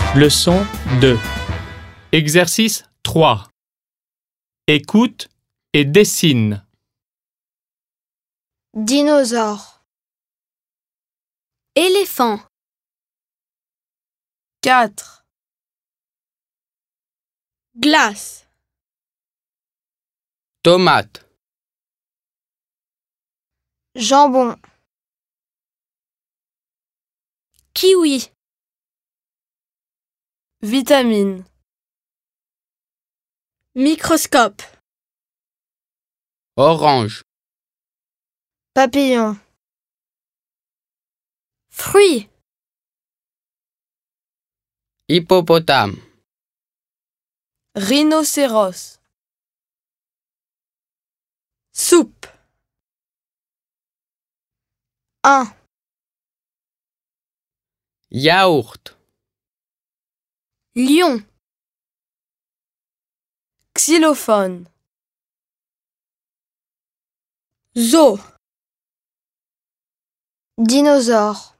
Leçon 2. Exercice 3. Écoute et dessine. Dinosaure. Éléphant. 4. Glace. Tomate, Jambon. Kiwi. Vitamine. Microscope. orange, Papillon. Fruits. hippopotame, Rhinocéros. Soupe. 1. yaourt, Lion. Xylophone. Zoo. Dinosaure.